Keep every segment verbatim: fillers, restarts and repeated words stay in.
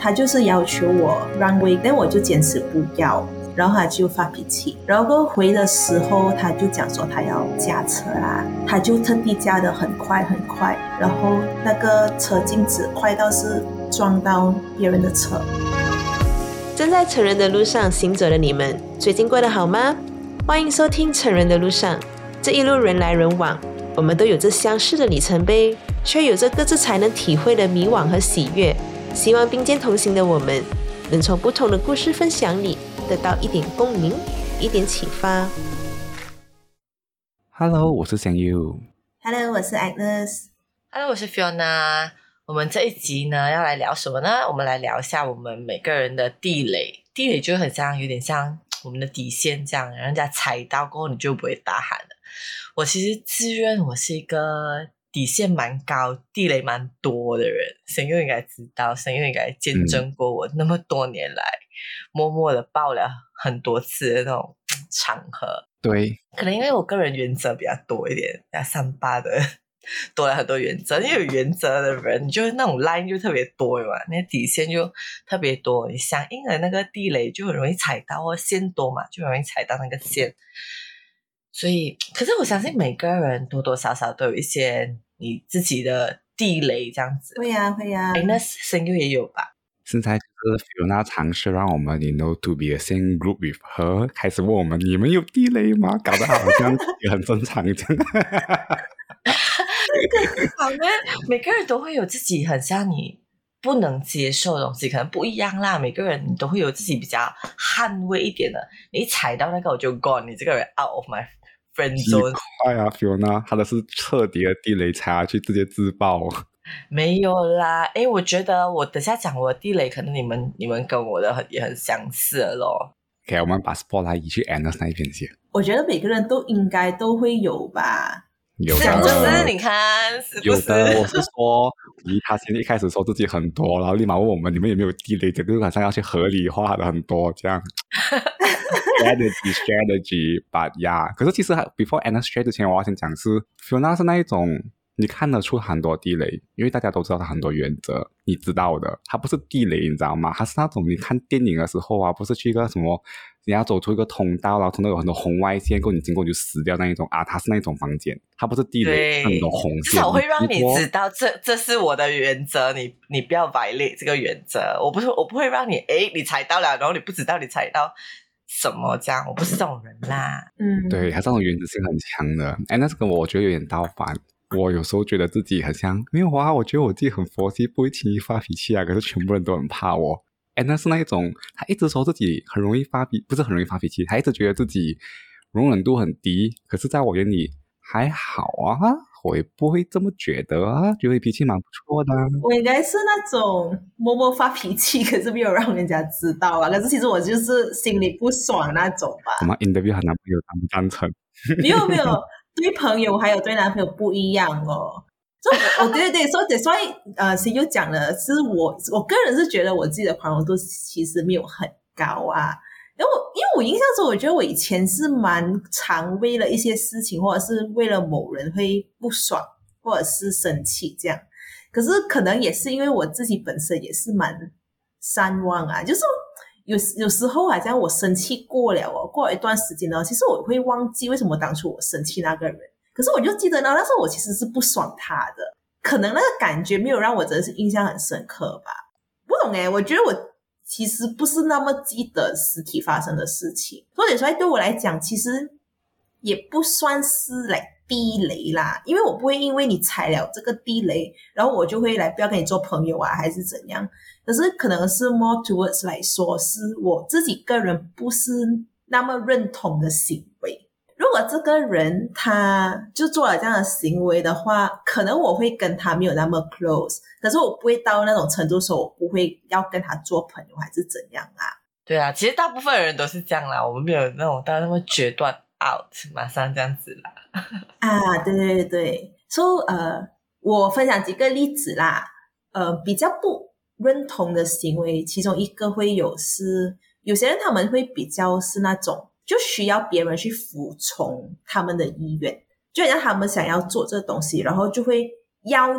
他就是要求我让位，但我就坚持不要，然后他就发脾气，然后回的时候他就讲说他要驾车啦，他就特地驾得很快很快，然后那个车镜子快到是撞到别人的车。 正在成人的路上行走的你们，最近过得好吗？欢迎收听成人的路上，这一路人来人往，我们都有着相似的里程碑，却有着各自才能体会的迷惘和喜悦。希望并肩同行的我们，能从不同的故事分享里得到一点共鸣，一点启发。 Hello， 我是香佑。 Hello， 我是 Agnes。 Hello， 我是 Fiona。 我们这一集呢要来聊什么呢？我们来聊一下我们每个人的地雷。地雷就很像，有点像我们的底线这样，人家踩到过后你就不会大喊了。我其实自认我是一个底线蛮高、地雷蛮多的人，神佑应该知道，神佑应该见证过我那么多年来、嗯、默默的爆了很多次的那种场合。 对， 可能因为我个人原则比较多一点，比较三八的多了很多原则。因为有原则的人，你就那种 line 就特别多嘛，那底线就特别多，你相应的那个地雷就很容易踩到，或线多嘛，就容易踩到那个线。所以可是我相信每个人多多少少都有一些你自己的地雷这样子。 会啊会啊， 哎，那声优也有吧？ 现在就是 Fiona 尝试让我们 you know to be the same group with her， 开始问我们你们有地雷吗？搞得好像也很正常这样。 好呢，每个人都会有自己很像你不能接受的东西，可能不一样啦。每个人都会有自己比较捍卫一点的，你一踩到那个我就 gone， 你这个人 out of my friend zone。 快啊 Fiona， 他的是彻底的地雷踩下去直接自爆。 没有啦，诶，我觉得我等下讲我的地雷，可能你们你们跟我的很也很相似了咯。 OK， 我们把 spotlight 移去 Agnes 那一边先。 我觉得每个人都应该都会有吧。 有的， 是不是？你看是不是？ 有的，我是说以他先一开始说自己很多，然后立马问我们你们有没有地雷，这个好像要去合理化的很多这样。strategy strategy but yeah， 可是其实 before Agnes share 之前，我要先讲是 Fiona 是那一种你看得出很多地雷，因为大家都知道他很多原则，你知道的，他不是地雷，你知道吗？他是那种你看电影的时候啊，不是去一个什么你要走出一个通道，然后通道有很多红外线，过你经过你就死掉那一种啊，他是那种房间，他不是地雷，那种红线， 至少会让你知道这这是我的原则，你你不要violate这个原则。我不是我不会让你诶你踩到了，然后你不知道你踩到什么这样，我不是这种人啦。 嗯， 对，他这种原则性很强的。哎，那这个我觉得有点倒反。我有时候觉得自己很像没有啊，我觉得我自己很佛系，不会轻易发脾气啊，可是全部人都很怕我。哎，那是那一种他一直说自己很容易发脾，不是很容易发脾气，他一直觉得自己容忍度很低，可是在我眼里还好啊，我也不会这么觉得啊，觉得脾气蛮不错的、啊。 我应该是那种默默发脾气，可是没有让人家知道啊。可是其实我就是心里不爽那种吧。 我们 interview 和男朋友他们赞成。 没有没有，对朋友还有对男朋友不一样哦。所以我对对对，所以所以呃，谁就讲了，是我我个人是觉得我自己的宽容度其实没有很高啊。因为我因为我印象中，我觉得我以前是蛮常为了一些事情，或者是为了某人会不爽，或者是生气这样。可是可能也是因为我自己本身也是蛮善忘啊，就是有有时候好像我生气过了哦，过了一段时间呢，其实我会忘记为什么当初我生气那个人。可是我就记得呢，那时候我其实是不爽他的，可能那个感觉没有让我真的是印象很深刻吧。不懂诶，我觉得我其实不是那么记得实体发生的事情，所以说对我来讲其实也不算是来地雷啦，因为我不会因为你踩了这个地雷然后我就会来不要跟你做朋友啊还是怎样。可是可能是 more towards 来说是我自己个人不是那么认同的行为。如果这个人他就做了这样的行为的话，可能我会跟他没有那么 close， 可是我不会到那种程度说我不会要跟他做朋友还是怎样啊。 对啊，其实大部分人都是这样啦，我们没有那种到那么决断 out 马上这样子啦。 啊，对对对对，所以呃，我分享几个例子啦。呃，比较不认同的行为，其中一个会有是有些人他们会比较是那种就需要别人去服从他们的意愿，就好像他们想要做这东西，然后就会要你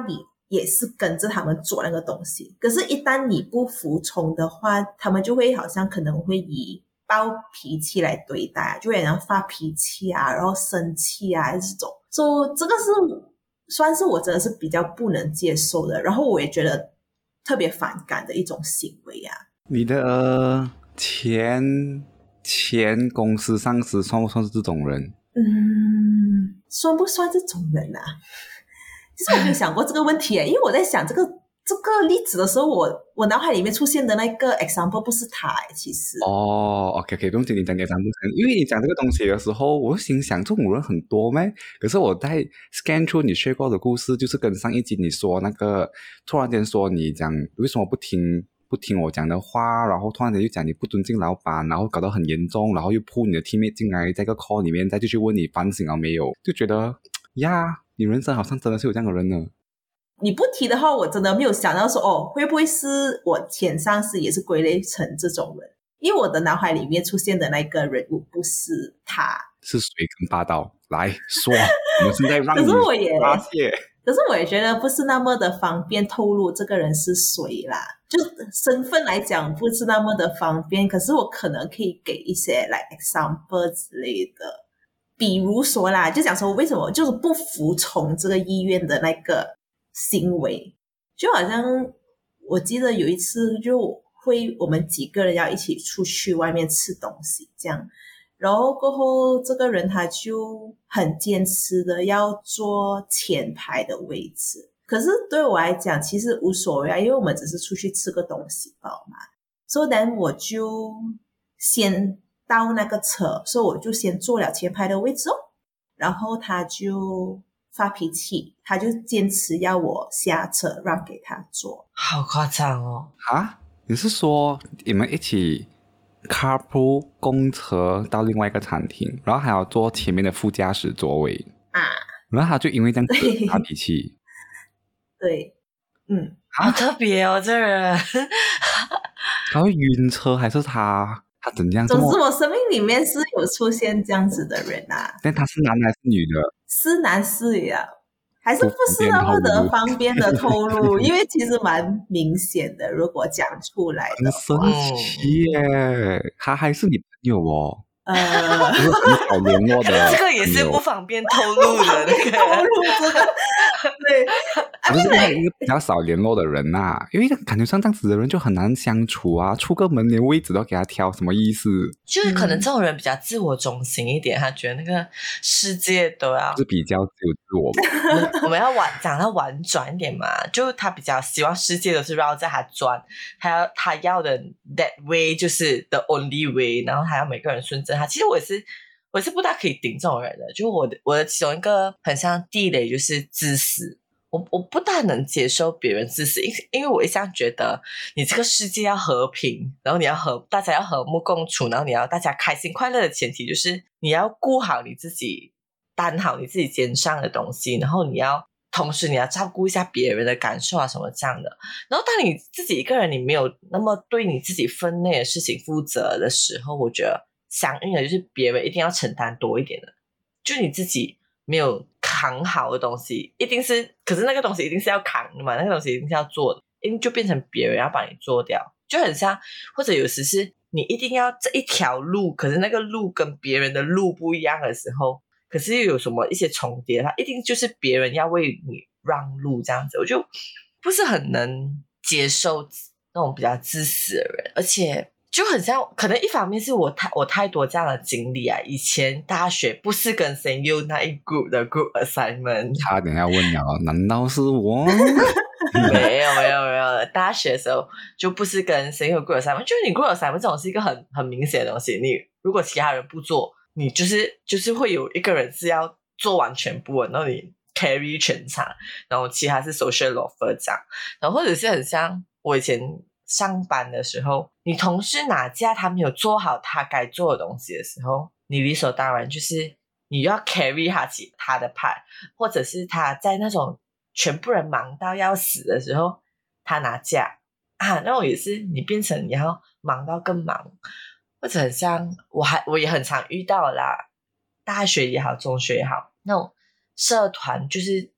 也是跟着他们做那个东西。可是一旦你不服从的话，他们就会好像可能会以暴脾气来对待，就会让发脾气啊，然后生气啊这种。所以这个是算是我真的是比较不能接受的，然后我也觉得特别反感的一种行为啊。 你的前前公司上司算不算是这种人？ 嗯，算不算这种人啊？其实我没有想过这个问题耶，因为我在想这个这个例子的时候，我我脑海里面出现的那个 example 不是他耶，其实。 哦 ，OK OK，不用紧，你讲你讲不成，因为你讲这个东西的时候，我就心想这种人很多咩？可是我在 scan 出你学过的故事，就是跟上一集你说那个，突然间说你讲为什么不听不听我讲的话，然后突然间又讲你不尊敬老板，然后搞到很严重，然后又扑你的 teammate 进来，在个 call 里面再继续问你反省了没有，就觉得呀，你人生好像真的是有这样的人呢。 你不提的话，我真的没有想到说，哦，会不会是我前上司也是归类成这种人？因为我的脑海里面出现的那个人物不是他， 是谁更霸道？来说，我们现在让你可是我也发泄。 可是我也觉得不是那么的方便透露这个人是谁啦，就身份来讲不是那么的方便。可是我可能可以给一些like example 之类的，比如说啦，就讲说为什么就是不服从这个医院的那个行为，就好像我记得有一次就会我们几个人要一起出去外面吃东西这样，然后过后这个人他就很坚持的要坐前排的位置，可是对我来讲其实无所谓啊，因为我们只是出去吃个东西罢嘛。所以then我就先到那个车，所以我就先坐了前排的位置哦，然后他就发脾气，他就坚持要我下车让给他坐。 好夸张哦！ 啊，你是说你们一起 carpool 公车到另外一个餐厅，然后还要坐前面的副驾驶座位啊？ 然后他就因为这样子发脾气。 对，嗯， 好特别哦，这人。 他会晕车还是他他怎样？ 总之我生命里面是有出现这样子的人啊。 但他是男还是女的？ 是男是女啊，还是不是那么的方便的透露？因为其实蛮明显的，如果讲出来的话。 很神奇耶！他还是你朋友哦。 呃， 就是很少联络的， 这个也是不方便透露的，那个透露这个，对， 就是一个比较少联络的人呐、啊，因为感觉像这样子的人就很难相处啊，出个门连位置都给他挑，什么意思？ 就是可能这种人比较自我中心一点，他觉得那个世界都要是比较只有自我吧。 我们要婉讲到婉转一点嘛，就他比较希望世界都是绕在他转，他要他要的 that way 就是 the only way， 然后还要每个人顺着他。其实我也是我也是不大可以顶这种人的，就我的我的其中一个很像地雷就是自私。我我不大能接受别人自私，因因为我一向觉得你这个世界要和平，然后你要和大家要和睦共处，然后你要大家开心快乐的前提就是你要顾好你自己，担好你自己肩上的东西，然后你要同时你要照顾一下别人的感受啊什么这样的。然后当你自己一个人你没有那么对你自己分内的事情负责的时候，我觉得相应的就是别人一定要承担多一点的，就你自己没有扛好的东西一定是，可是那个东西一定是要扛的嘛，那个东西一定是要做的，一定就变成别人要把你做掉，就很像，或者有时是你一定要这一条路，可是那个路跟别人的路不一样的时候，可是又有什么一些重叠，它一定就是别人要为你让路这样子，我就不是很能接受那种比较自私的人，而且就很像，可能一方面是我太我太多这样的经历啊。以前大学不是跟谁有那一 group 的 group assignment， 差点要问了，难道是我？ 没有没有没有，大学的时候就不是跟谁有 group assignment， 就是你 group assignment 这种是一个很很明显的东西，你如果其他人不做，你就是就是会有一个人是要做完全部的，然后你 carry 全场，然后其他是 social loafer 这样，然后或者是很像我以前上班的时候，你同事哪架他没有做好他该做的东西的时候，你理所当然就是你要 carry 他起他的 part， 或者是他在那种全部人忙到要死的时候他拿架啊，那种也是你变成你要忙到更忙，或者很像我还我也很常遇到啦，大学也好中学也好，那种社团就是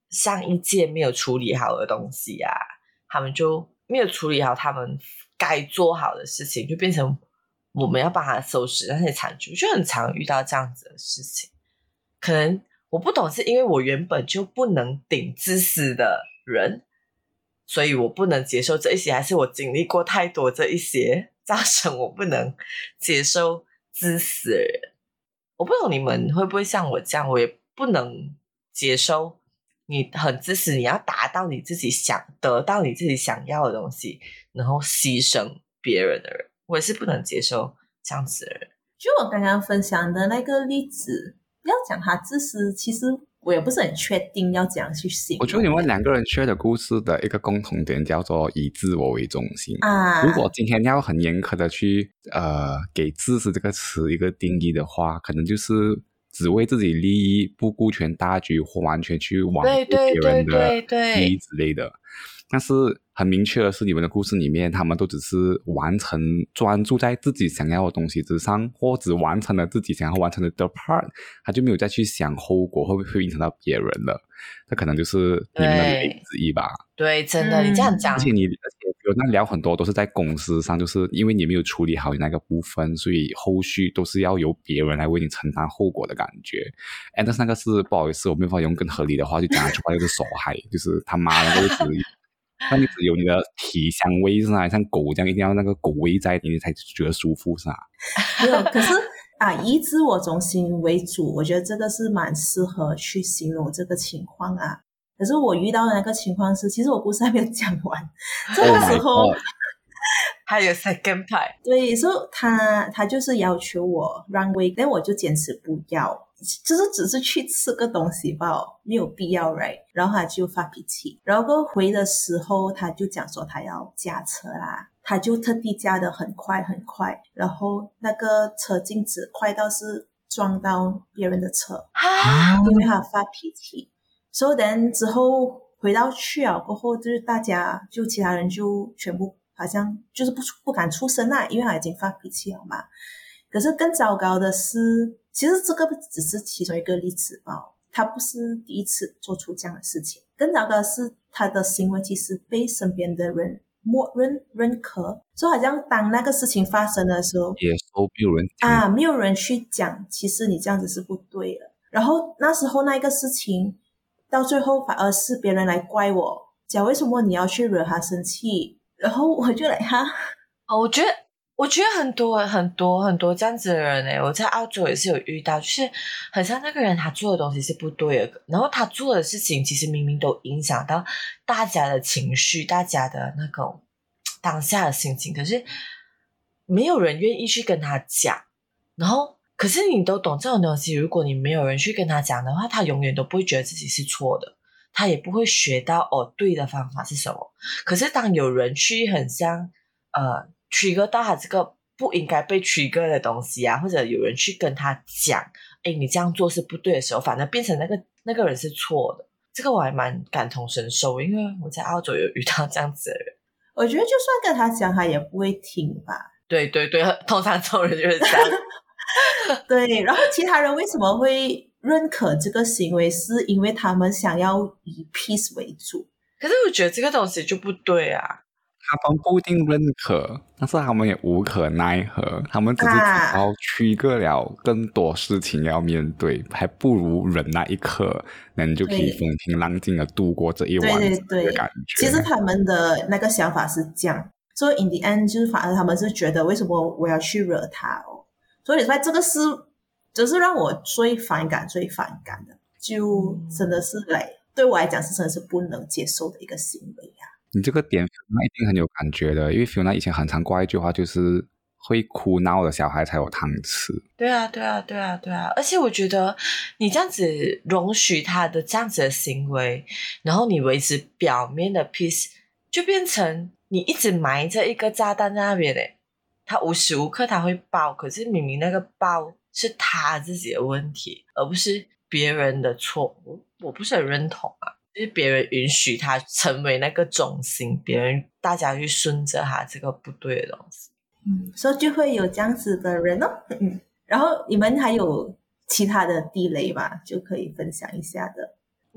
上一届没有处理好的东西啊，他们就没有处理好他们该做好的事情，就变成我们要帮他收拾那些残局，就很常遇到这样子的事情。可能我不懂，是因为我原本就不能顶自私的人，所以我不能接受这一些，还是我经历过太多这一些，造成我不能接受自私的人。我不懂你们会不会像我这样，我也不能接受你很自私，你要达到你自己想得到你自己想要的东西，然后牺牲别人的人，我也是不能接受这样子的人。 就我刚刚分享的那个例子，要讲他自私，其实我也不是很确定要怎样去形容。 我觉得你们两个人 share 的故事的一个共同点叫做以自我为中心啊。 如果今天要很严苛的去呃给自私这个词一个定义的话，可能就是只为自己利益，不顾全大局，或完全去罔顾别人的利益之类的。但是很明确的是，你们的故事里面，他们都只是完成专注在自己想要的东西之上，或只完成了自己想要完成的 the part， 他就没有再去想后果会不会影响到别人了。这可能就是你们的理之一吧。 对，真的，你这样讲， 而且你而且有那聊很多都是在公司上，就是因为你没有处理好你那个部分，所以后续都是要由别人来为你承担后果的感觉。哎，但是那个是不好意思，我没办法用更合理的话去讲那句话，就是受害，就是他妈的都是那你只有你的体香味是吧？像狗这样一定要那个狗味在你才觉得舒服是吧？ 没有，可是啊，以自我中心为主，我觉得这个是蛮适合去形容这个情况啊。可是我遇到的那个情况是，其实我故事还没有讲完，这个时候、 oh、 还有 second part， 对，所以他他就是要求我让位，但我就坚持不要。就是只是去吃个东西吧，没有必要 right， 然后他就发脾气，然后回的时候他就讲说他要驾车啦，他就特地驾得很快很快，然后那个车镜子快到是撞到别人的车，因为他发脾气。所以 then 之后回到去了过后，就是大家就其他人就全部好像就是不不敢出声啦，因为他已经发脾气了嘛。可是更糟糕的是，其实这个只是其中一个例子吧，他不是第一次做出这样的事情。更糟糕的是，他的行为其实被身边的人默认认可，所以好像当那个事情发生的时候， 也说没有人啊，没有人去讲，其实你这样子是不对的。然后那时候那个事情到最后反而是别人来怪我，讲为什么你要去惹他生气，然后我就来哈， 哦，我觉得。我觉得很多很多很多这样子的人诶，我在澳洲也是有遇到，就是很像那个人他做的东西是不对的，然后他做的事情其实明明都影响到大家的情绪，大家的那种当下的心情，可是没有人愿意去跟他讲。然后可是你都懂这种东西，如果你没有人去跟他讲的话，他永远都不会觉得自己是错的，他也不会学到哦对的方法是什么。可是当有人去很像呃trigger 到他这个不应该被 trigger 的东西啊，或者有人去跟他讲诶你这样做是不对的时候，反而变成那个那个人是错的。这个我还蛮感同身受，因为我在澳洲有遇到这样子的人。 我觉得就算跟他讲他也不会听吧。 对对对，通常这种人就是这样对，然后其他人为什么会认可这个行为，是因为他们想要以 peace 为主。 可是我觉得这个东西就不对啊， 他们不一定认可，但是他们也无可奈何，他们只是知道去个了更多事情要面对，还不如忍那一刻，那你就可以风平浪静的度过这一晚的感觉。 对对对，其实他们的那个想法是这样，所以 in the end 就是反而他们是觉得为什么我要去惹他哦，所以这个是就是让我最反感最反感的，就真的是来对我来讲是真的是不能接受的一个行为啊。 你这个点 Fiona 一定很有感觉的，因为 Fiona 以前很常挂一句话，就是会哭闹的小孩才有糖吃。 对啊对啊对啊对啊，而且我觉得你这样子容许他的这样子的行为，然后你维持表面的 peace， 就变成你一直埋着一个炸弹在那边耶，他无时无刻他会爆，可是明明那个爆是他自己的问题，而不是别人的错。我我不是很认同啊，就是别人允许他成为那个中心，别人大家去顺着他这个不对的东西。 嗯，所以就会有这样子的人哦。嗯，然后你们还有其他的地雷吧，就可以分享一下的。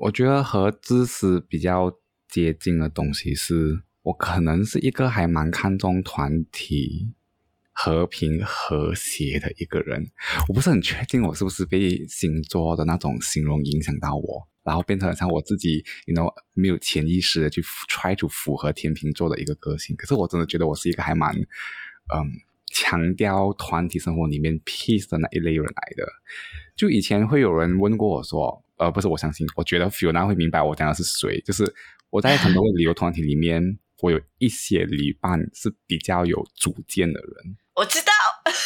我觉得和自私比较接近的东西是，我可能是一个还蛮看重团体和平和谐的一个人。我不是很确定我是不是被星座的那种形容影响到我，然后变成像我自己 you know 没有潜意识的去 try to 符合天秤座的一个个性。可是我真的觉得我是一个还蛮嗯强调团体生活里面 peace 的那一类人来的。就以前会有人问过我说呃，不是，我相信我觉得 Fiona 会明白我讲的是谁，就是我在很多个旅游团体里面我有一些旅伴是比较有主见的人。 我知道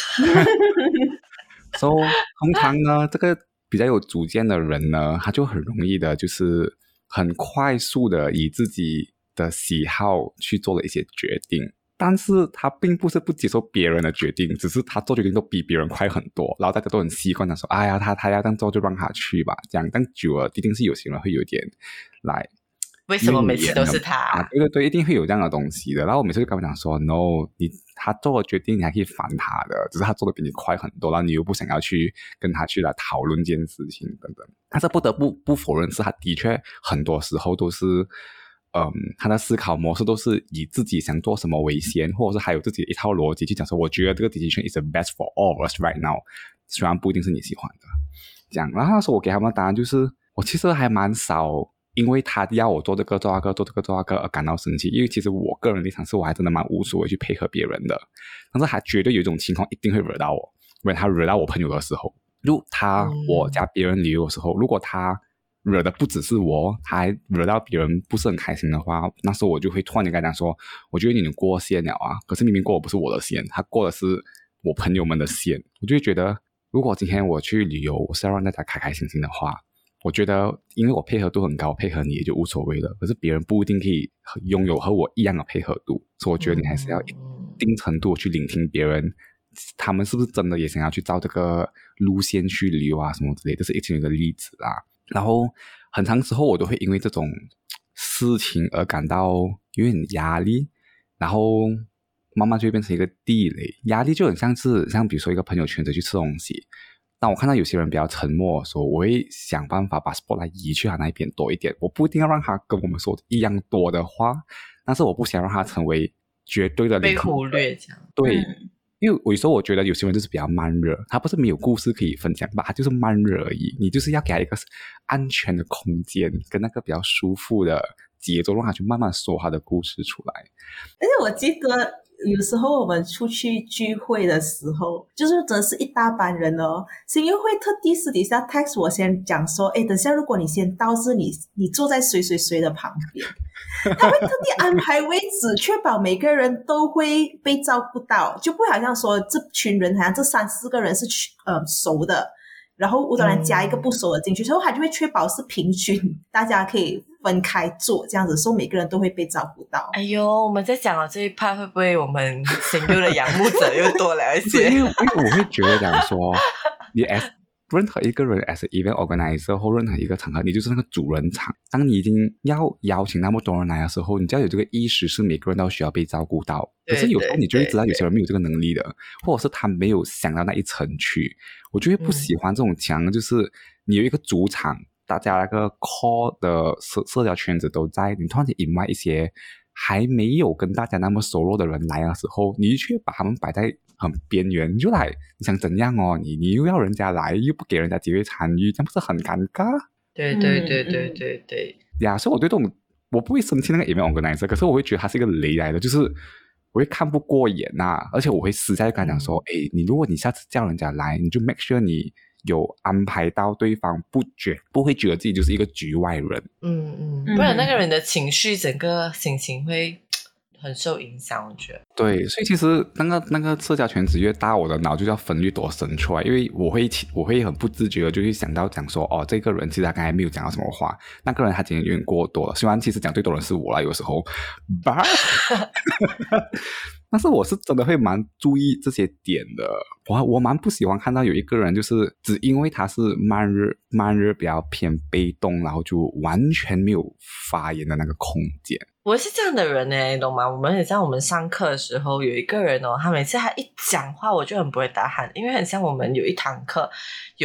所以、so, 通常呢这个比较有主见的人呢，他就很容易的就是很快速的以自己的喜好去做了一些决定，但是他并不是不接受别人的决定，只是他做决定都比别人快很多，然后大家都很习惯的说哎呀他他要这样做就让他去吧，这样。但久了一定是有些人会有点来为什么每次都是他、 啊、对对对，一定会有这样的东西的。然后我每次就跟他讲说 no 你他做的决定你还可以烦他的，只是他做的比你快很多，然后你又不想要去跟他去来讨论这件事情等等。但是不得不不否认是他的确很多时候都是嗯，他的思考模式都是以自己想做什么为先，或者是还有自己的一套逻辑去讲说我觉得这个 decision is the best for all of us right now， 虽然不一定是你喜欢的这样。然后那时候我给他们的答案就是我其实还蛮少因为他要我做这个做那个做这个做那个而感到生气，因为其实我个人立场是我还真的蛮无所谓去配合别人的，但是还绝对有一种情况一定会惹到我，因为他惹到我朋友的时候，如果他、嗯、我加别人旅游的时候，如果他惹的不只是我，他还惹到别人不是很开心的话，那时候我就会突然间跟他讲说我觉得你能过线了啊，可是明明过的不是我的线，他过的是我朋友们的线。我就会觉得如果今天我去旅游我是要让大家开开心心的话，我觉得因为我配合度很高，配合你也就无所谓了，可是别人不一定可以拥有和我一样的配合度，所以我觉得你还是要一定程度去聆听别人他们是不是真的也想要去照这个路线去旅游啊什么之类，这是一个例子啦。然后很长时候我都会因为这种事情而感到有点压力，然后慢慢就会变成一个地雷。压力就很像是像比如说一个朋友圈子去吃东西，当我看到有些人比较沉默的时候，我会想办法把 spotlight 移去他那边多一点，我不一定要让他跟我们说一样多的话，但是我不想让他成为绝对的被忽略这样。 对、 嗯， 因为有时候我觉得有些人就是比较慢热，他不是没有故事可以分享吧，他就是慢热而已，你就是要给他一个安全的空间跟那个比较舒服的节奏，让他去慢慢说他的故事出来。 而且我记得有时候我们出去聚会的时候，就是真的是一大班人哦，是因为会特地私底下 text 我先讲说，诶，等下如果你先到是你你坐在谁谁谁的旁边，他会特地安排位置，确保每个人都会被照顾到，就不会好像说这群人好像这三四个人是呃熟的，然后我当然加一个不熟的进去，所以他就会确保是平均，大家可以分开坐，这样子，所以每个人都会被照顾到。 哎呦，我们在讲的这一 part 会不会我们新旧的仰慕者又多了一些？ 因为因为我会觉得讲说，你 as 任何一个人 as an event organizer 或任何一个场合，你就是那个主人场。当你已经要邀请那么多人来的时候，你就要有这个意识，是每个人都需要被照顾到。可是有时候你就会知道有些人没有这个能力的，或者是他没有想到那一层去，我就会不喜欢这种强、嗯、就是你有一个主场，大家那个 core 的社社交圈子都在，你突然间引外一些还没有跟大家那么熟络的人来的时候，你却把他们摆在很边缘，你就来你想怎样哦，你你又要人家来又不给人家机会参与，这样不是很尴尬？ 对对对对对对呀，所以我对这种我不会生气那个 event organizer， 可是我会觉得他是一个雷来的，就是我会看不过眼啊，而且我会私下就跟他讲说，诶、嗯，你如果你下次叫人家来，你就 make sure 你有安排到对方不觉不会觉得自己就是一个局外人。 嗯嗯，不然那个人的情绪整个心情会很受影响，我觉得。 对，所以其实那个那个社交圈子越大，我的脑就要分越多生出来，因为我会我会很不自觉的就会想到讲说，哦，这个人其实他刚才没有讲到什么话，那个人他今天有点过多了，虽然其实讲最多人是我啦，有时候 but 但是我是真的会蛮注意这些点的，我我蛮不喜欢看到有一个人就是只因为他是慢热慢热比较偏被动，然后就完全没有发言的那个空间。 我是这样的人呢，你懂吗？我们很像我们上课的时候有一个人哦，他每次他一讲话我就很不会打喊，因为很像我们有一堂课有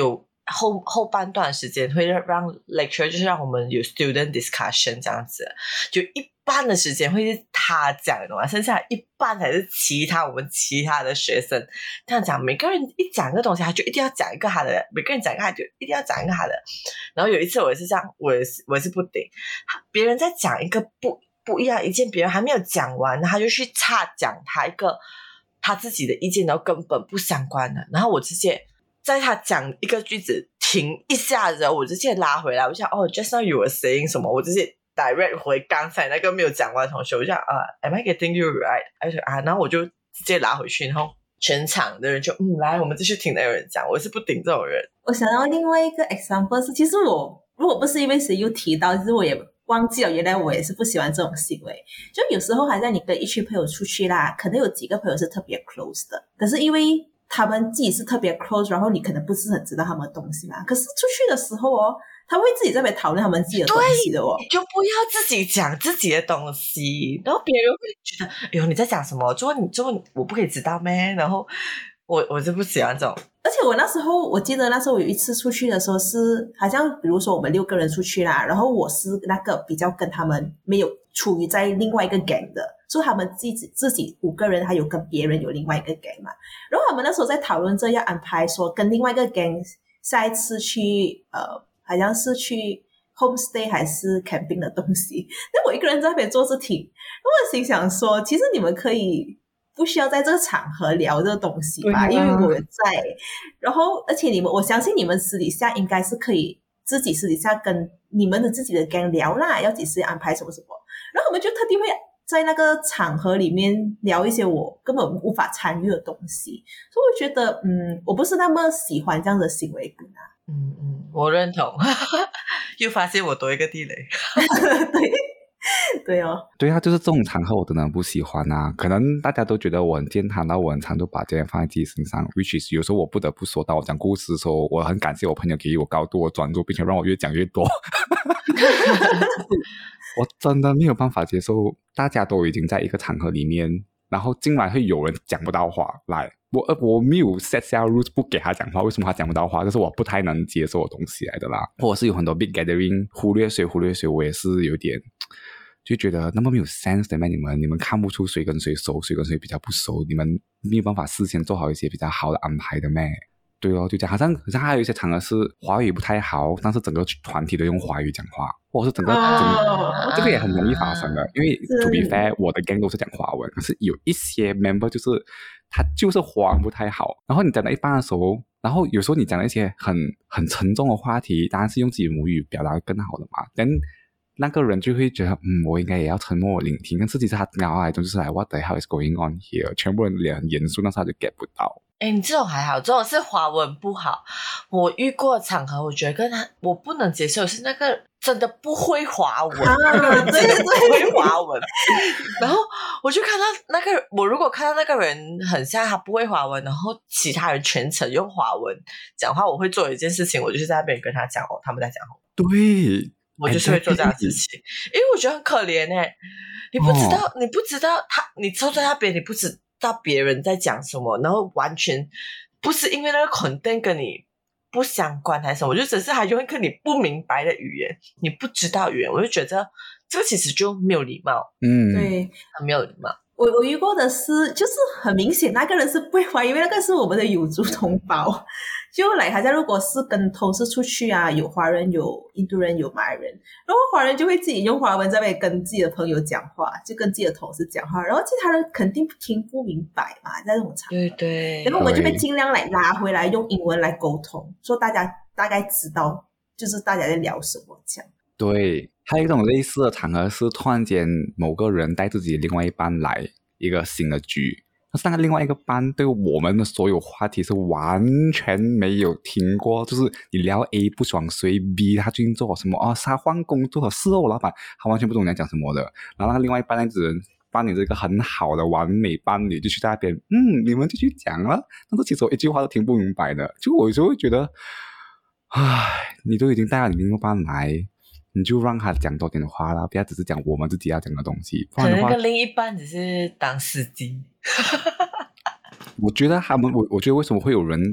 后后半段时间会让 lecture 就是让我们有 student discussion 这样子，就一半的时间会是他讲的嘛，剩下一半才是其他我们其他的学生这样讲。每个人一讲一个东西他就一定要讲一个他的，每个人讲一个他就一定要讲一个他的。然后有一次我也是这样，我也是我也是不顶，别人在讲一个不不一样一件，别人还没有讲完他就去岔讲他一个他自己的意见，然后根本不相关的，然后我直接在他讲一个句子停一下子，我直接拉回来，我想哦 just now you were saying 什么，我直接 direct 回刚才那个没有讲完的同学，我就想啊、uh, am I getting you right 啊，然后我就直接拉回去，然后全场的人就嗯来我们继续听那个人讲，我是不顶这种人。 我想到另外一个 example 是，其实我如果不是因为谁又提到，其实我也忘记了原来我也是不喜欢这种行为。就有时候好像你跟一群朋友出去啦，可能有几个朋友是特别 close 的，可是因为他们自己是特别 close， 然后你可能不是很知道他们的东西嘛。可是出去的时候哦，他们会自己在那边讨论他们自己的东西的哦。 对，你就不要自己讲自己的东西，然后别人会觉得，哎呦你在讲什么？就你就我不可以知道咩？然后我我就不喜欢这种。 而且我那时候我记得那时候有一次出去的时候是好像比如说我们六个人出去啦，然后我是那个比较跟他们没有处于在另外一个 gang 的，所以他们自己自己五个人还有跟别人有另外一个 gang 嘛，然后他们那时候在讨论这要安排说跟另外一个 gang 下一次去呃好像是去 homestay 还是 camping 的东西，那我一个人在那边做事情，我心想说其实你们可以不需要在这个场合聊这个东西吧，因为我在，然后而且你们我相信你们私底下应该是可以自己私底下跟你们的自己的 gang 聊啦，要几时安排什么什么，然后我们就特地会在那个场合里面聊一些我根本无法参与的东西，所以我觉得嗯，我不是那么喜欢这样的行为啊。 嗯嗯，我认同又发现我多一个地雷对对哦， 对啊，就是这种场合我真的很不喜欢啊。可能大家都觉得我很健谈，然后我很常都把这些放在自己身上 which is 有时候我不得不说到我讲故事的时候，我很感谢我朋友给予我高度的专注，并且让我越讲越多我真的没有办法接受大家都已经在一个场合里面，然后竟然会有人讲不到话来，我我没有 set 下 rules 不给他讲话，为什么他讲不到话？这是我不太能接受的东西来的啦。或者是有很多 big gathering 忽略谁忽略谁，我也是有点就觉得那么没有 sense 的吗？你们你们看不出谁跟谁熟，谁跟谁比较不熟，你们没有办法事先做好一些比较好的安排的咩？对哦，就这样，好像好像还有一些场合是华语不太好，但是整个团体都用华语讲话，或者是整个、哦、整个这个也很容易发生的。因为 to be fair 我的 gang 都是讲华文，可是有一些 member 就是他就是华文不太好，然后你讲到一半的时候，然后有时候你讲了一些很很沉重的话题，当然是用自己母语表达更好的嘛，但那个人就会觉得嗯，我应该也要沉默聆听，但是其实他脑海中就是来 what the hell is going on here， 全部人脸很严肃，但是他就 get 不到。 哎，你这种还好，这种是华文不好。我遇过的场合，我觉得跟他我不能接受是那个真的不会华文， 啊、 真的不会华文。然后我就看到那个，我如果看到那个人很像他不会华文，然后其他人全程用华文讲话，我会做一件事情，我就是在那边跟他讲哦，他们在讲哦。 对， 我就是会做这样的事情，因为我觉得很可怜哎、欸，你不知道，哦、你不知道他，你坐在那边，你不知道别人在讲什么，然后完全不是因为那个 content 跟你不相关还是什么，就只是他用一个你不明白的语言，你不知道语言，我就觉得这个其实就没有礼貌， 嗯， 对， 很没有礼貌。 我我遇过的是，就是很明显那个人是不会华，因为那个是我们的有族同胞。就来好像如果是跟同事出去啊，有华人有印度人有马来人，然后华人就会自己用华文在那边跟自己的朋友讲话，就跟自己的同事讲话，然后其他人肯定听不明白嘛，在这种场合， 对对， 然后我们就被尽量来拉回来用英文来沟通，说大家大概知道就是大家在聊什么这样。 对，还有一种类似的场合是突然间某个人带自己另外一班来一个新的局，但是那个另外一个班对我们的所有话题是完全没有听过，就是你聊 A 不爽谁 B 他最近做了什么哦，他换工作了，是哦，我老板他完全不懂你在讲什么的，然后那个另外一班那子人扮演这个很好的完美伴侣就去在那边嗯，你们就去讲了，但是其实我一句话都听不明白的，就我有时候会觉得唉，你都已经带了你另一班来，你就让他讲多点话啦，不要只是讲我们自己要讲的东西。 可能那个另一半只是当司机。 我觉得他们，我我觉得为什么会有人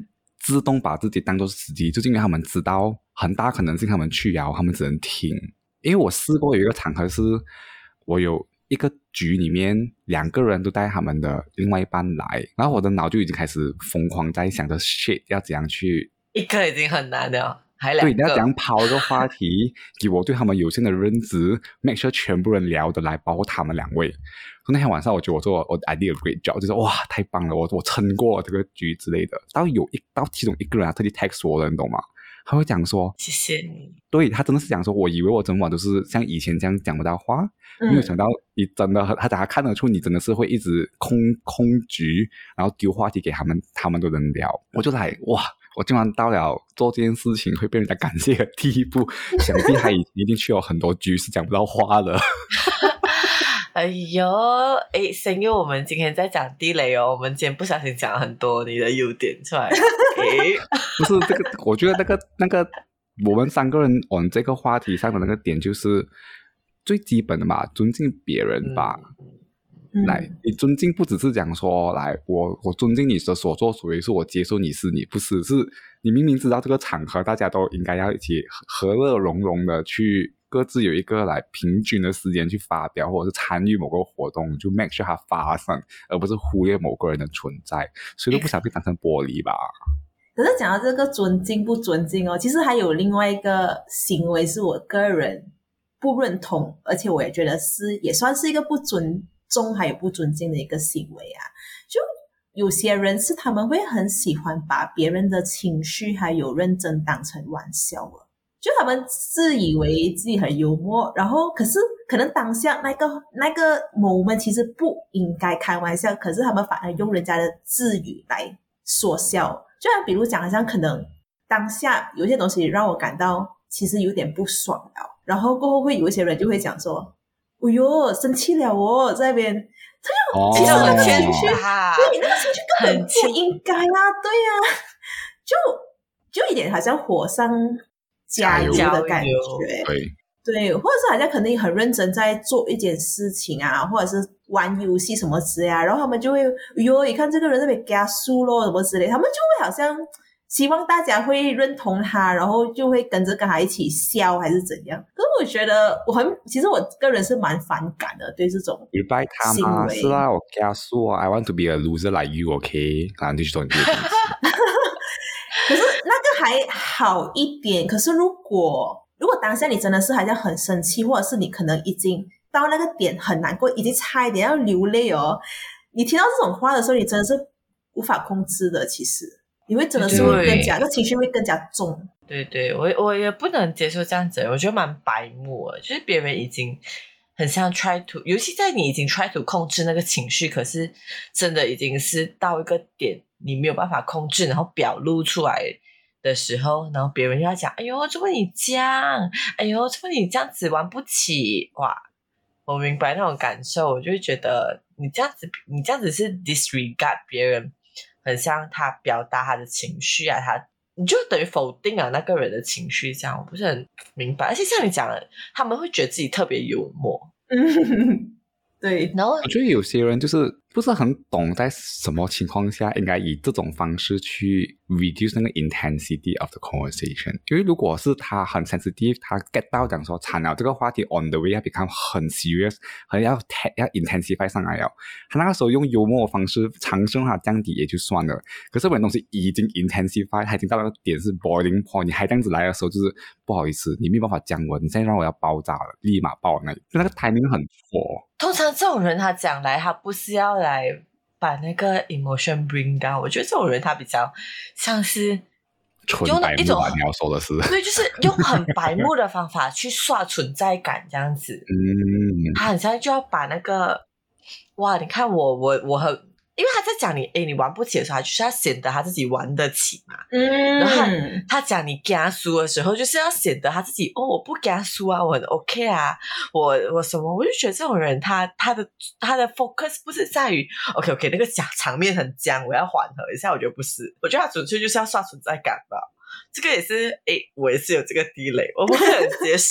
自动把自己当作司机，就是因为他们知道很大可能性他们去摇，他们只能听。因为我试过有一个场合是，我有一个局里面两个人都带他们的另外一半来，然后我的脑就已经开始疯狂在想着 shit 要怎样去， 一个已经很难了，还两个， 对，要怎样抛一个话题给我对他们有限的认知make sure 全部人聊得来，包括他们两位。那天晚上我觉得我做我 I did a great job， 就是哇太棒了，我我撑过这个局之类的。到有一到其中一个人他特地 text 我的，你懂吗？他会讲说谢谢你， 对，他真的是讲说，我以为我整晚都是像以前这样讲不到话， 嗯没有想到你真的，他他看得出你真的是会一直空空局，然后丢话题给他们，他们都能聊。我就来哇，我今晚到了做这件事情会被人家感谢的地步，想必他已一定去有很多局是讲不到话的。 哎呦，哎，声优，我们今天在讲地雷哦，我们今天不小心讲了很多你的优点出来。 不是这个，我觉得那个那个，我们三个人 on 这个话题上的那个点就是最基本的嘛，尊敬别人吧。 嗯、 来，你尊敬不只是讲说，来，我我尊敬你的所作所为，是我接受你是你，不是，是你明明知道这个场合大家都应该要一起和乐融融的去。各自有一个来平均的时间去发表或者是参与某个活动，就 make sure 它发生，而不是忽略某个人的存在，所以都不想被当成玻璃吧。 可是讲到这个尊敬不尊敬哦，其实还有另外一个行为是我个人不认同，而且我也觉得是也算是一个不尊重还有不尊敬的一个行为啊。就有些人是他们会很喜欢把别人的情绪还有认真当成玩笑了。就他们自以为自己很幽默，然后可是可能当下那个那个 moment 其实不应该开玩笑，可是他们反而用人家的字语来说笑。就像比如讲，好像可能当下有些东西让我感到其实有点不爽了，然后过后会有一些人就会讲说：“哎呦，生气了哦，在那边。”他就、哦、其实那个情绪，对，那个情绪根本不应该啊，对啊，就就一点好像火上加油的感觉， 对对，或者是好像可能很认真在做一件事情啊，或者是玩游戏什么之类啊，然后他们就会，哎呦，你看这个人在那边加输咯什么之类，他们就会好像希望大家会认同他，然后就会跟着跟他一起笑还是怎样。可是我觉得我很，其实我个人是蛮反感的，对这种礼拜他吗？是啊，我加输啊 ，I want to be a loser like you, OK？ 然后就去做你这个东西。 可是那个还好一点，可是如果如果当下你真的是好像很生气，或者是你可能已经到那个点很难过，已经差一点要流泪哦，你听到这种话的时候，你真的是无法控制的。其实你会真的是会更加，那个情绪会更加重。 对对，我我也不能接受这样子，我觉得蛮白目的，就是别人已经很像 try to， 尤其在你已经 try to 控制那个情绪，可是真的已经是到一个点你没有办法控制，然后表露出来的时候，然后别人又要讲，哎呦，怎么你这样？哎呦，怎么你这样子玩不起？哇，我明白那种感受，我就会觉得你这样子，你这样子是 disregard 别人，很像他表达他的情绪啊，他你就等于否定了那个人的情绪，这样我不是很明白。而且像你讲的，他们会觉得自己特别幽默， 嗯，对。 然后我觉得有些人就是不是很懂在什么情况下应该以这种方式去 reduce 那个 intensity of the conversation。因为如果是他很 sensitive， 他 get 到讲说惨了，这个话题 on the way 要 become 很 serious， 很要要 intensify 上来了，他那个时候用幽默的方式尝试让它降低也就算了。可是这种东西已经 intensify， 他已经到那个点是 boiling point， 你还这样子来的时候，就是不好意思，你没有办法降温，你现在让我要爆炸了，立马爆那里，就那个 timing 很错。 通常这种人他讲来，他不是要来把那个 emotion bring down， 我觉得这种人他比较像是纯白目吧，你要说的是，对， 就是用很白目的方法去刷存在感这样子。 嗯， 他很像就要把那个哇，你看我我我很，因为他在讲你诶你玩不起的时候，他就是要显得他自己玩得起嘛。 嗯， 然后 他, 他讲你怕输的时候，就是要显得他自己哦，我不怕输啊，我很 OK 啊，我我什么，我就觉得这种人他他的他的 focus 不是在于 OK OK 那个讲场面很僵，我要缓和一下，我觉得不是，我觉得他纯粹就是要刷存在感吧。这个也是诶，我也是有这个地雷，我不能接受。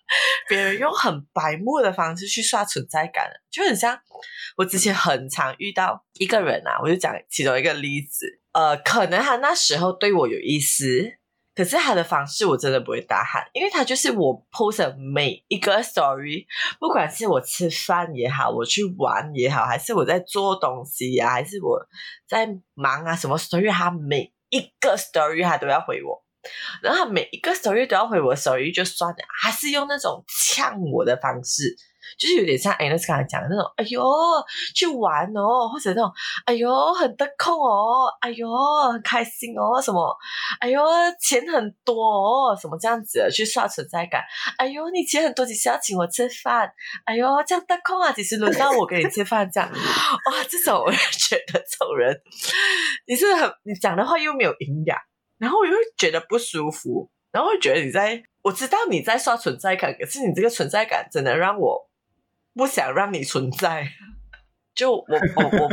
别人用很白目的方式去刷存在感，就很像我之前很常遇到一个人啊，我就讲其中一个例子，呃，可能他那时候对我有意思，可是他的方式我真的不会打喊，因为他就是我 post 的每一个 story， 不管是我吃饭也好，我去玩也好，还是我在做东西啊，还是我在忙啊，什么 story 他每一个 story 他都要回我，然后他每一个 story 都要回我 story 就算了，还是用那种呛我的方式，就是有点像 Agnes 刚才讲的那种，哎呦去玩哦，或者那种哎呦很得空哦，哎呦很开心哦，什么哎呦钱很多哦，什么这样子的去刷存在感，哎呦你钱很多，几时要请我吃饭，哎呦这样得空啊，几时轮到我给你吃饭这样哇，这种我就觉得这种人你是很你讲的话又没有营养，然后我又会觉得不舒服，然后会觉得你在我知道你在刷存在感，可是你这个存在感真的让我不想让你存在，就我我我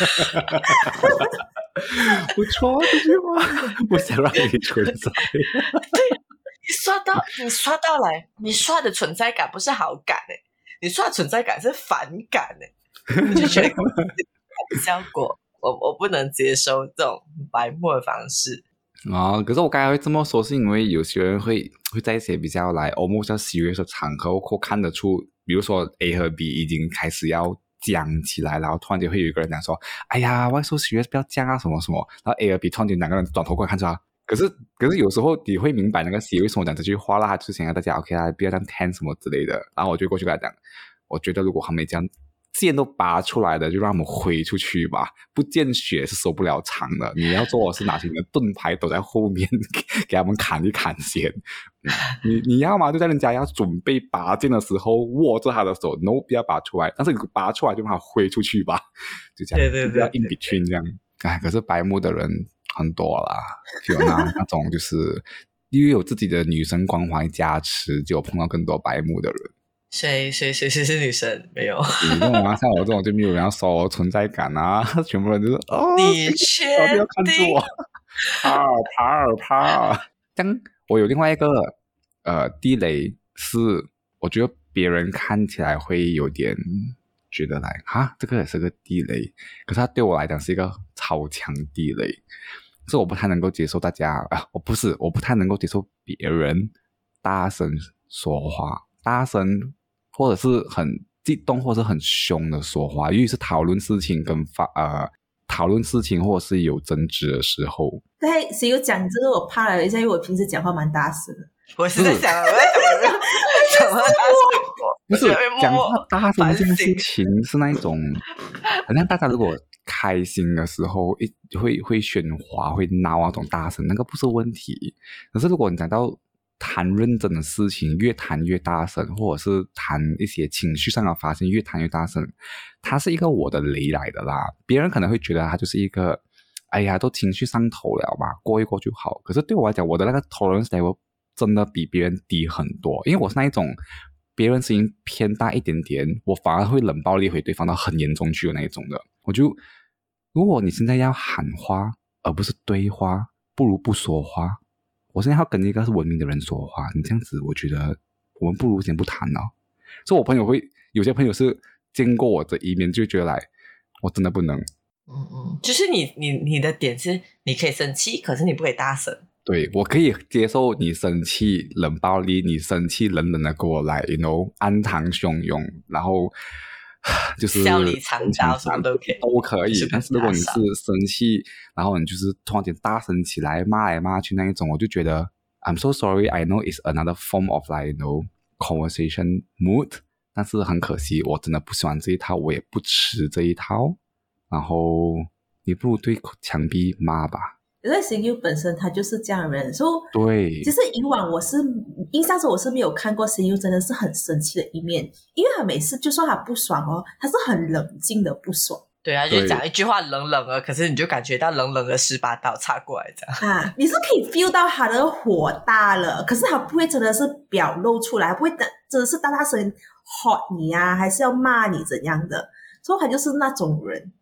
不错这句话，不想让你存在。 对，你刷到你刷到来，你刷的存在感不是好感诶、欸，你刷的存在感是反感诶、欸，我就觉得效果我我不能接受这种白目的方式。 啊，可是我刚才会这么说，是因为有些人会会在一些比较来 almost 要 serious 的场合，或看得出，比如说 A 和 B 已经开始要僵起来，然后突然间会有一个人讲说，哎呀 why so serious 不要僵啊什么什么，然后 A 和 B 突然间两个人转头过来看着他，可是可是有时候你会明白那个 C 为什么讲这句话啦，他就想要大家 OK 啦，不要这样 tense 什么之类的，然后我就过去跟他讲，我觉得如果他们这样剑都拔出来的，就让他们挥出去吧，不见血是收不了场的。你要做的是拿起你的盾牌躲在后面给, 给他们砍一砍先、嗯、你你要嘛就在人家要准备拔剑的时候握着他的手 no 不要拔出来，但是你拔出来就让他挥出去吧，就这样， 对对对， 不要 in between 这样。哎，可是白目的人很多啦，就那那种就是因为有自己的女生光环加持，就有碰到更多白目的人。 谁谁谁谁是女生？没有， 你这种啊，像我这种就没有人要收我存在感啊，全部人就是哦， 你确定？ 要看住我，怕怕怕。这样，我有另外一个呃地雷是，我觉得别人看起来会有点觉得来哈，这个也是个地雷，可是它对我来讲是一个超强地雷，是我不太能够接受大家啊，我不是我不太能够接受别人大声说话，大声。或者是很激动或者很凶的说话，尤其是讨论事情跟发呃讨论事情或者是有争执的时候。 对，谁有讲这个我怕了一下，因为我平时讲话蛮大声的。 我是在想，我在想什么大声过？ 不是讲话大声这件事情是那一种，好像大家如果开心的时候一会会喧哗会闹那种大声，那个不是问题。可是如果你讲到谈认真的事情，越谈越大声，或者是谈一些情绪上的发现，越谈越大声，它是一个我的雷来的啦。别人可能会觉得它就是一个，哎呀，都情绪上头了嘛，过一过就好。可是对我来讲，我的那个 tolerance level 真的比别人低很多，因为我是那一种，别人声音偏大一点点，我反而会冷暴力回对方到很严重去的那一种的。我就，如果你现在要喊话，而不是对话，不如不说话。我现在要跟一个是文明的人说话，你这样子，我觉得我们不如先不谈了。所以我朋友会有些朋友是见过我这一面，就觉得来，我真的不能。 嗯嗯，就是你你你的点是，你可以生气，可是你不可以大声。 对，我可以接受你生气、冷暴力，你生气冷冷的过来 ，you know， 安堂汹涌，然后就是笑里藏刀，什么都可以， 都可以。但是如果你是生气，然后你就是突然间大声起来，骂来骂去那一种，我就觉得 I'm so sorry, I know it's another form of like you know conversation mood， 但是很可惜，我真的不喜欢这一套，我也不吃这一套。然后你不如对墙壁骂吧。 因为 C U 本身他就是这样的人，所以对， 其实以往我是印象中我是没有看过 C U 真的是很生气的一面，因为他每次就算他不爽哦，他是很冷静的不爽。 对啊，就讲一句话冷冷的，可是你就感觉到冷冷的十八刀插过来这样啊，你是可以 feel 到他的火大了，可是他不会真的是表露出来，不会真的是大大声 hot 你啊，还是要骂你怎样的，所以他就是那种人。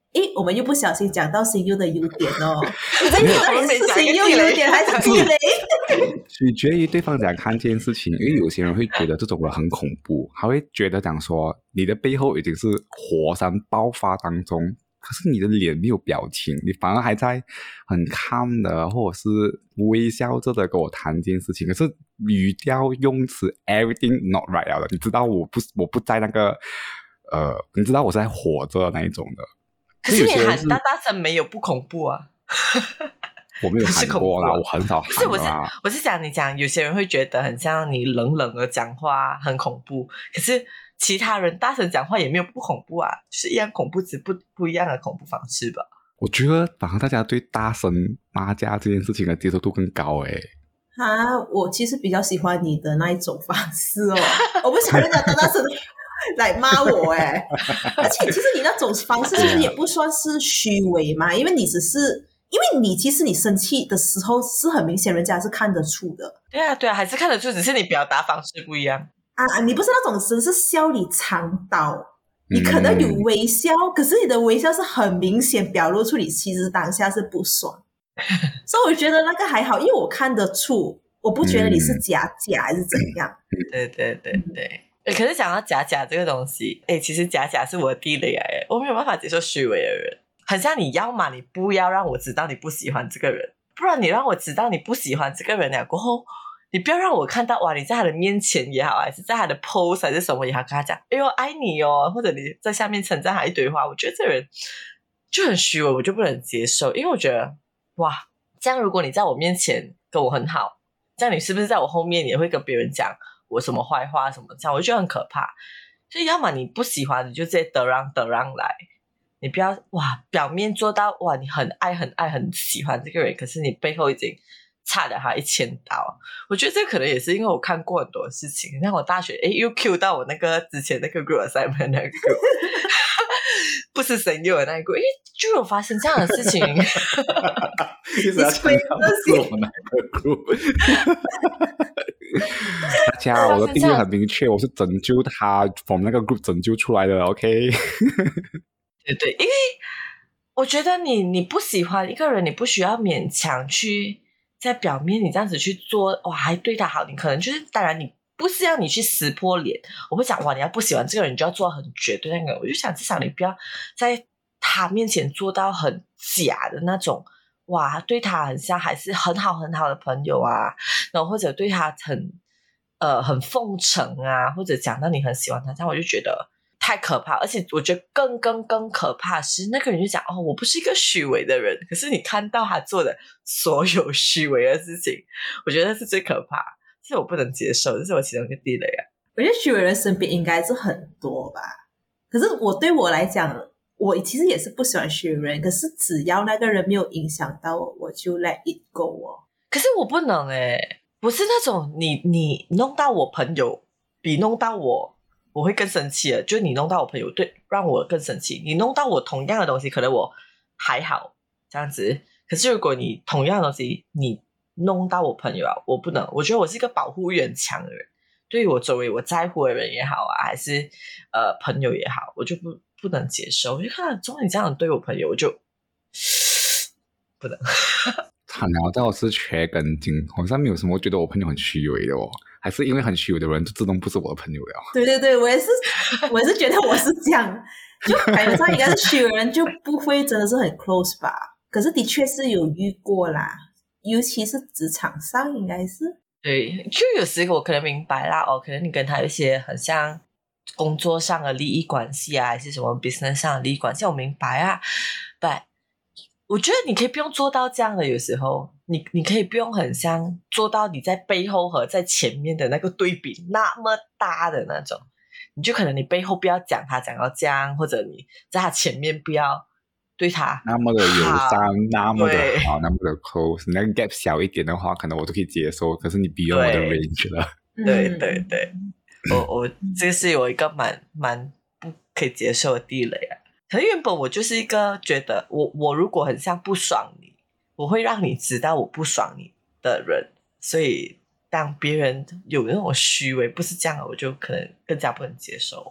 诶，我们又不小心讲到新优的优点哦。你没有到底是新优优点还是地雷？ 取决于对方怎样看这件事情，因为有些人会觉得这种人很恐怖，他会觉得讲说你的背后已经是火山爆发当中，可是你的脸没有表情，你反而还在很 calm 的或者是微笑着的跟我谈这件事情，可是语调用词 everything not right 了的，你知道我不我不在那个呃，你知道我是在火着那一种的。 可是你喊大大声没有不恐怖啊？ 我没有喊过啦，我很少喊啦。 不是，我是我是讲你讲，有些人会觉得很像你冷冷的讲话很恐怖，可是其他人大声讲话也没有不恐怖啊，就是一样恐怖，只不不一样的恐怖方式吧。 我觉得反而大家对大声骂架这件事情的接受度更高诶。 啊，我其实比较喜欢你的那一种方式哦，我不想人家大大声来骂我诶。而且其实你那种方式其实也不算是虚伪嘛，因为你只是因为你其实你生气的时候是很明显人家是看得出的。 对啊对啊，还是看得出，只是你表达方式不一样啊，你不是那种真是笑里藏刀，你可能有微笑、嗯、可是你的微笑是很明显表露出你其实当下是不爽。所以我觉得那个还好，因为我看得出，我不觉得你是假假还是怎样。 对对对对、嗯、可是讲到假假这个东西，诶其实假假是我的地雷来，我没有办法接受虚伪的人。很像你要嘛，你不要让我知道你不喜欢这个人，不然你让我知道你不喜欢这个人了过后，你不要让我看到哇，你在他的面前也好，还是在他的 post 还是什么也好，跟他讲哎呦爱你哦，或者你在下面称赞他一堆话，我觉得这个人就很虚伪，我就不能接受。因为我觉得哇，这样如果你在我面前跟我很好，这样你是不是在我后面也会跟别人讲我什么坏话什么，这样我就觉得很可怕。所以要么你不喜欢，你就直接得让得让来，你不要哇表面做到哇你很爱很爱很喜欢这个人，可是你背后已经差了他一千刀。我觉得这可能也是因为我看过很多事情，像我大学诶又 cue 到我那个之前那个 group assignment 那个 group 不是神佑的那个 group， 诶就有发生这样的事情。 一直要强调是我们那个 group。 大家我的定义很明确，我是拯救他 from 那个 group 拯救出来的 OK。 对对，因为我觉得你你不喜欢一个人，你不需要勉强去在表面你这样子去做哇还对他好，你可能就是当然你不是要你去撕破脸，我会讲哇你要不喜欢这个人你就要做很绝对那个，我就想至少你不要在他面前做到很假的那种哇对他很像还是很好很好的朋友啊，然后或者对他很呃很奉承啊，或者讲到你很喜欢他，这样我就觉得太可怕。而且我觉得更更更可怕是那个人就讲哦我不是一个虚伪的人，可是你看到他做的所有虚伪的事情，我觉得是最可怕，这是我不能接受，这是我其中一个地雷啊。 我觉得虚伪人身边应该是很多吧，可是我对我来讲我其实也是不喜欢虚伪人，可是只要那个人没有影响到我，我就 let it go 哦。 可是我不能诶、欸，不是那种你你弄到我朋友比弄到我我会更生气的，就是你弄到我朋友对让我更生气，你弄到我同样的东西可能我还好这样子，可是如果你同样的东西你弄到我朋友啊，我不能，我觉得我是一个保护欲很强的人，对于我周围我在乎的人也好啊，还是呃朋友也好，我就不不能接受。我就看到终于这样对我朋友我就不能。 惨了，但我是缺根筋，好像没有什么觉得我朋友很虚伪的哦，还是因为很虚伪的人就自动不是我的朋友了。 对对对，我也是我也是觉得我是这样，就感觉上应该是虚伪人就不会真的是很 close 吧，可是的确是有遇过啦，尤其是职场上应该是。 对，就有时我可能明白啦，哦，可能你跟他有一些很像工作上的利益关系啊，还是什么 business 上的利益关系，我明白啊。But 我觉得你可以不用做到这样的，有时候你你可以不用很像做到你在背后和在前面的那个对比那么大的那种，你就可能你背后不要讲他讲到这样，或者你在他前面不要对他那么的友善，那么的好，那么的 close， 那个 gap 小一点的话可能我都可以接受，可是你 beyond 我的 range 了。 对对对，我我这是有一个蛮蛮不可以接受的地雷啊。可是原本我就是一个觉得我我如果很像不爽你，我会让你知道我不爽你的人，所以当别人有那种虚伪不是这样的，我就可能更加不能接受。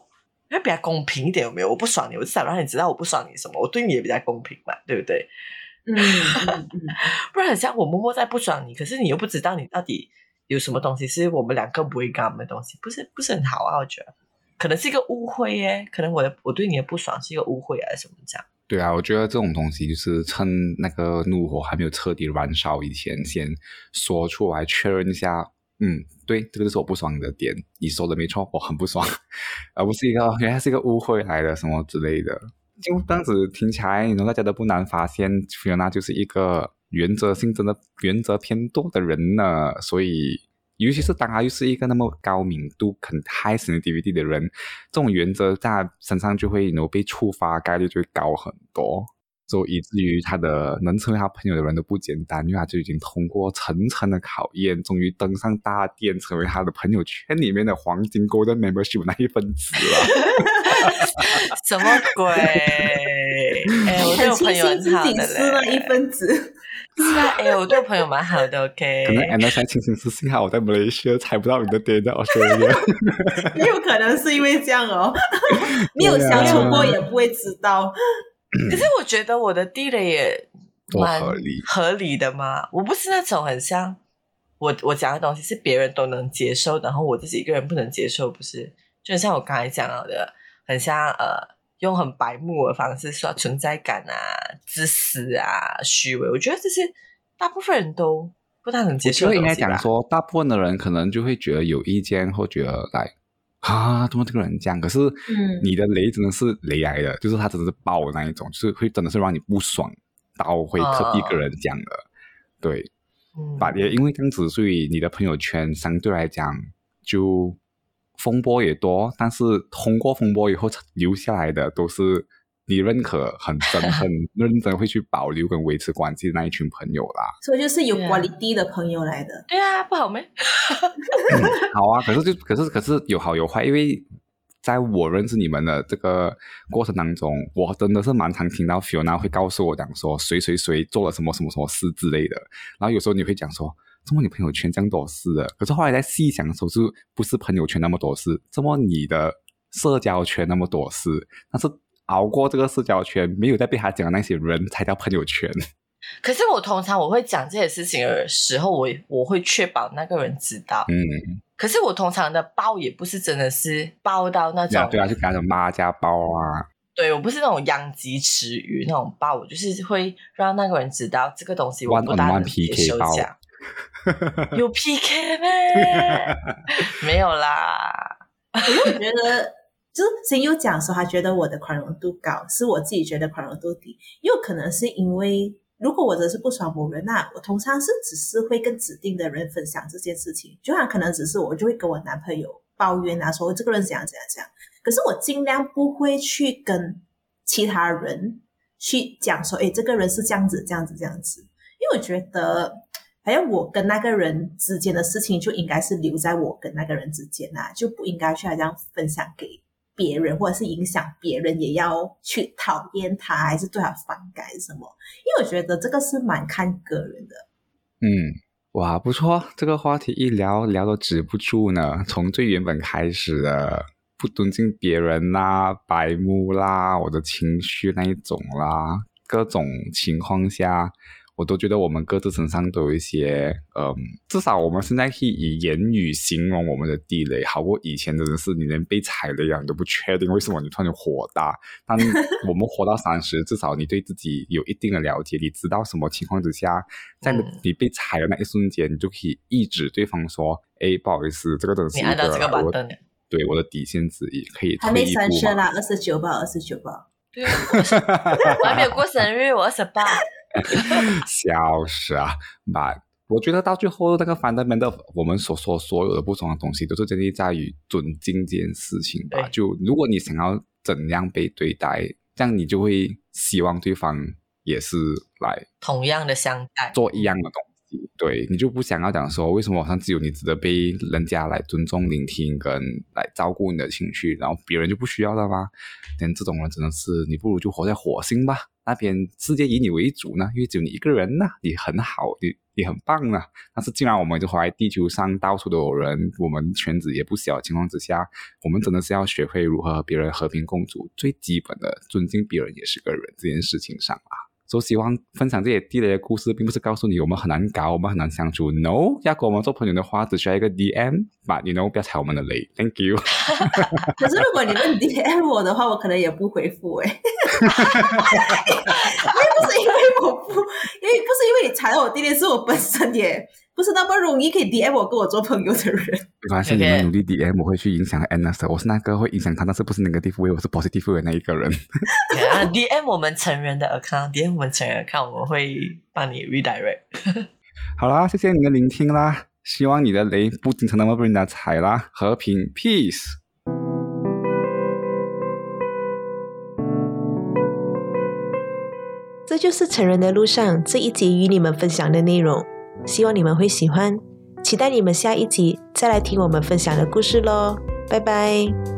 因为比较公平一点，有没有？我不爽你，我至少让你知道我不爽你什么，我对你也比较公平嘛，对不对？ 嗯嗯嗯， 不然很像我默默在不爽你，可是你又不知道你到底有什么东西是我们两个不会干的东西，不是不是很好啊？我觉得可能是一个误会耶，可能我的我对你的不爽是一个误会还是什么这样。 对啊，我觉得这种东西就是趁那个怒火还没有彻底燃烧以前，先说出来确认一下。嗯，对，这个就是我不爽的点，你说的没错，我很不爽，而不是一个原来是一个误会来的什么之类的。就这样子听起来，大家都不难发现 Fiona 就是一个原则性真的原则偏多的人呢，所以尤其是当他又是一个那么高敏度很 high sensitivity 的人，这种原则在他身上就会 you know, 被触发概率就会高很多，所以以至于他的能成为他朋友的人都不简单，因为他就已经通过层层的考验，终于登上大殿，成为他的朋友圈里面的黄金 Golden Membership 那一份子了。 什么鬼？哎，我对我朋友很好的嘞， 是那一分子。 是啊，哎，我对我朋友蛮好的 ，OK。 可能 Anna 现在庆幸是幸好我在马来西亚猜不到你的点在 Australia。 也有可能是因为这样哦，没有相处过也不会知道。 可是我觉得我的地雷也蛮合理合理的嘛，我不是那种很像我我讲的东西是别人都能接受，然后我自己一个人不能接受，不是？就很像我刚才讲到的，很像呃。用很白目的方式说存在感啊、自私啊、虚伪，我觉得这是大部分人都不太能接受的东西吧。 我觉得应该讲说，大部分的人可能就会觉得有意见，或觉得来啊，怎么这个人这样？可是，你的雷真的是雷来的，嗯、就是他真的是爆的那一种，就是会真的是让你不爽到会特地跟人讲的，哦、对。嗯，也因为这样子，所以你的朋友圈相对来讲就。风波也多，但是通过风波以后留下来的都是你认可、很真、很认真会去保留跟维持关系的那一群朋友啦。 所以就是有quality的朋友来的。 对啊，不好没？ 嗯、好啊，可是就可是可是有好有坏，因为在我认识你们的这个过程当中，我真的是蛮常听到 Fiona 会告诉我讲说谁谁谁做了什么什么什么事之类的，然后有时候你会讲说。怎么你朋友圈这样多事的？可是后来在细想的时候，就不是朋友圈那么多事，怎么你的社交圈那么多事？但是熬过这个社交圈，没有再被他讲的那些人才叫朋友圈。 可是我通常我会讲这些事情的时候，我我会确保那个人知道。嗯。可是我通常的爆也不是真的是爆到那种， 对啊，就给他种骂家爆啊。 对，我不是那种殃及池鱼那种爆，我就是会让那个人知道这个东西我不大能接受这样。有 P K 咩？没有啦。 我觉得就是谁有讲说他觉得我的宽容度高，是我自己觉得宽容度低，也有可能是因为如果我真的是不爽某人，那我通常是只是会跟指定的人分享这件事情，就像可能只是我就会跟我男朋友抱怨啊，说这个人怎样怎样怎样，可是我尽量不会去跟其他人去讲说，诶，这个人是这样子这样子这样子，因为我觉得好像我跟那个人之间的事情就应该是留在我跟那个人之间啊，就不应该去好像分享给别人，或者是影响别人也要去讨厌他还是对他反感什么，因为我觉得这个是蛮看个人的。 嗯，哇，不错，这个话题一聊聊都止不住呢，从最原本开始的不尊敬别人啦、白目啦、我的情绪那一种啦，各种情况下我都觉得我们各自身上都有一些嗯，至少我们现在可以以言语形容我们的地雷，好过以前真的是你连被踩了一样你都不确定为什么你突然就火大。但我们活到三十，至少你对自己有一定的了解，你知道什么情况之下在你被踩的那一瞬间、嗯、你就可以抑制对方说，诶，不好意思，这个真的是一个， 你按到这个板凳， 对，我的底线之一，可以还没三十啦，二十九吧，二十九吧。 对啊，我还没有过生日，我二十八。 笑死啊！吧，我觉得到最后那个 fundamental 我们所说所有的不同的东西都是建立在于尊敬这件事情吧。就如果你想要怎样被对待，这样你就会希望对方也是来同样的相待， 做一样的东己，对，你就不想要讲说为什么好像只有你值得被人家来尊重、聆听跟来照顾你的情绪，然后别人就不需要的吗？但这种人真的是你不如就活在火星吧，那边世界以你为主呢，因为只有你一个人呢，你很好，你你很棒呢。但是既然我们就活在地球上，到处都有人，我们圈子也不小的情况之下，我们真的是要学会如何和别人和平共处，最基本的尊敬别人也是个人这件事情上啊。所以希望分享这些地雷的故事，并不是告诉你我们很难搞，我们很难相处。No， 要跟我们做朋友的话，只需要一个 D M，but you know， 不要踩我们的雷。Thank you 。 可是如果你们 D M 我的话，我可能也不回复哎、欸。因为不是因为我不，因为不是因为你踩到我地雷，是我本身也不是那么容易可以 D M 我跟我做朋友的人。 没关系，你们努力 D M， 我会去影响 Anna， 我是那个会影响他，但是不是 negative way， 我是 positive way 的那一个人。 yeah, D M 我们成人的 account，D M 我们成人 account， 我们会帮你 redirect 。 好啦，谢谢你的聆听啦，希望你的雷不经常那么被人家踩啦，和平 peace。 这就是成人的路上这一集与你们分享的内容，希望你们会喜欢，期待你们下一集再来听我们分享的故事咯，拜拜。